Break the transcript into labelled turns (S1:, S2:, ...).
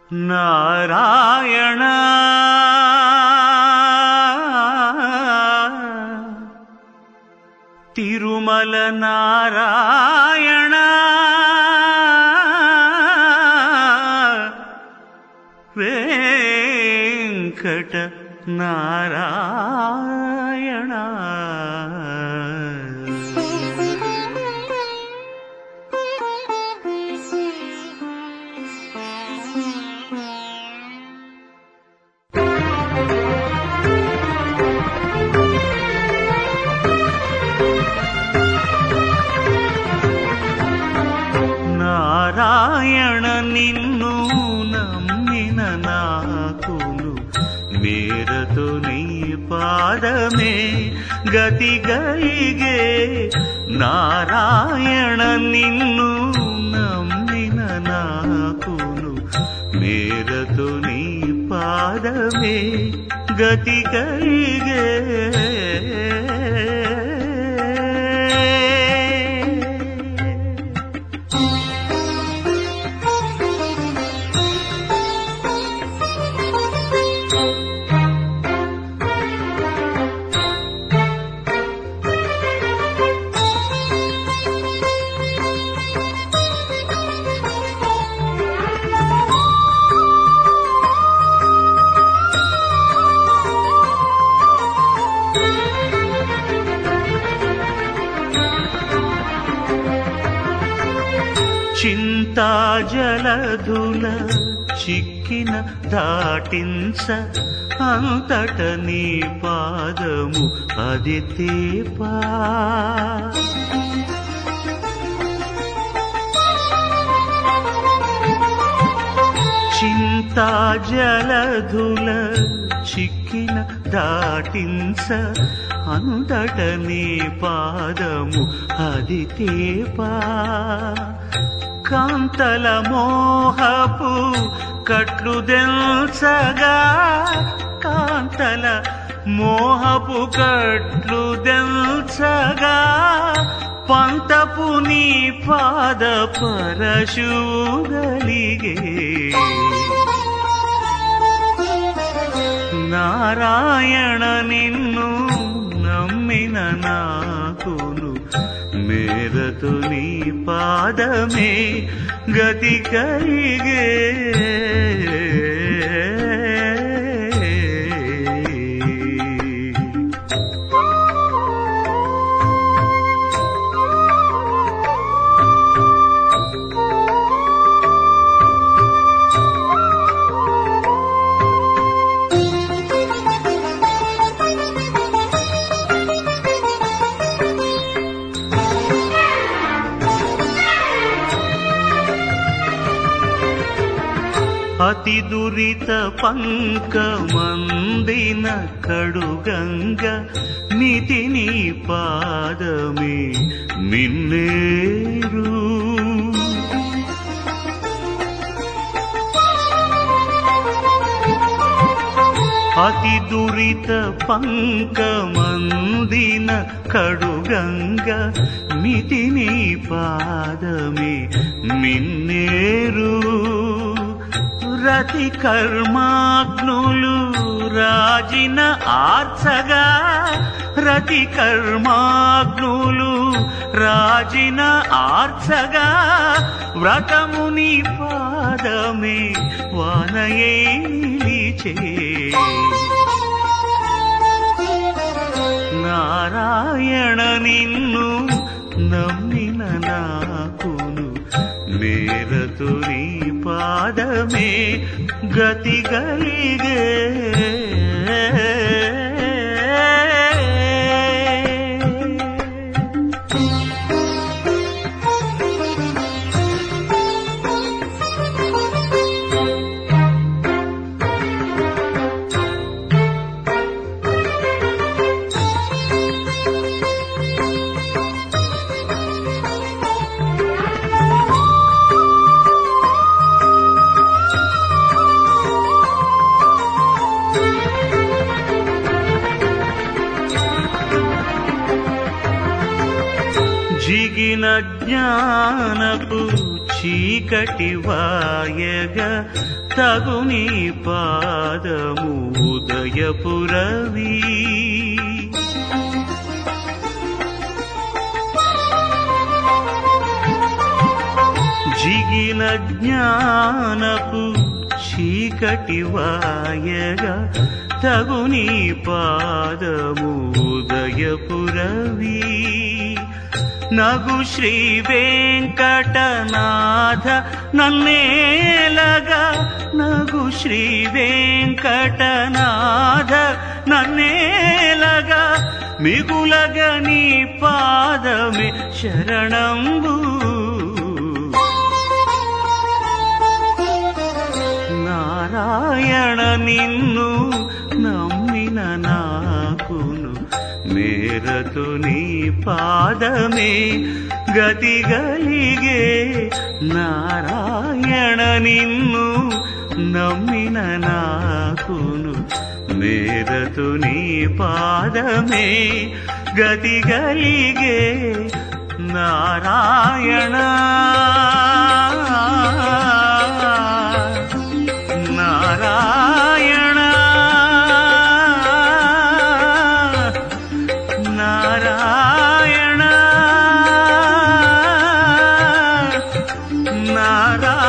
S1: నారాయణ తిరుమల నారాయణ వెంకట నారాయణ నారాయణ నిన్ను నమ్మిన నాకును మేరతో నీ పాదమే గతి గలిగే. నారాయణ నిన్ను నమ్మిన నాకును మేరతో నీ పాదమే గతి గలిగే. చింతా జలధుల చిక్కిన దాటించ అంతట నీ పాదము అది తేపా. చింతా జలధుల చిక్కిన దాటించ అంతట నీ పాదము అది తేపా. కాంతల మోహపు కట్లు దెల్చగా కాంతల మోహపు కట్లు దెల్చగా పంతపు నీ పాద పరశుగలిగే. నారాయణ నిన్ను నమ్మిన నాకును మేరతో నీ పాదమే గతి కలిగే. అతి దురిత పంకమందిన కడుగంగ నితి నీ పాదమే మిన్నేరు. అతి దురిత పంకమందిన కడుగంగ నితి నీ పాదమే మిన్నేరు. రతి కర్మాగ్నులు రాజిన ఆర్చగా రతి కర్మాగ్నులు రాజిన ఆర్చగా వ్రతముని పాదమే వానయే నిలిచే. నారాయణ నిన్ను నమ్మిన నాకును మేరతో నీ పాదమే గతి గలిగే. జిగిన జ్ఞానపు చీకటి వాయగా తగుని పాదము ఉదయపురవి జిగిన జ్ఞానపు చీకటి వాయగా తగుని పాదము ఉదయపురవి నగు శ్రీ వెంకటనాథ నన్నేలగా నగు శ్రీ వెంకటనాథ నన్నేలగా మిగులగా నీ పాదమే శరణంబు నారాయణ నిన్ను నమ్మిన నాకును మేరతు నీ పాదమే గతి గలిగే నారాయణ నిన్ను నమ్మిన నాకును మేరతు నీ పాదమే గతి గలిగే నారాయణ నారాయణ నారాయణ నారాయణ